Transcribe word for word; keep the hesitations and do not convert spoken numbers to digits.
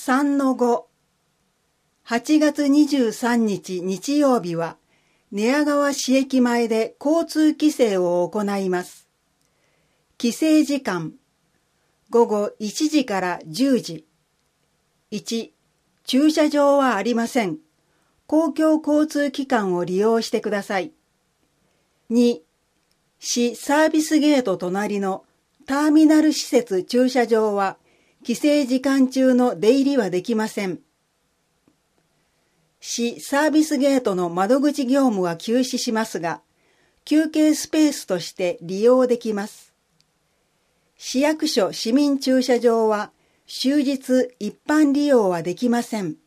さんのご はちがつにじゅうさんにち日曜日は寝屋川市駅前で交通規制を行います。規制時間ごごいちじからじゅうじ。いち、駐車場はありません。公共交通機関を利用してください。に、市サービスゲート隣のターミナル施設駐車場は規制時間中の出入りはできません。市サービスゲートの窓口業務は休止しますが、休憩スペースとして利用できます。市役所市民駐車場は終日一般利用はできません。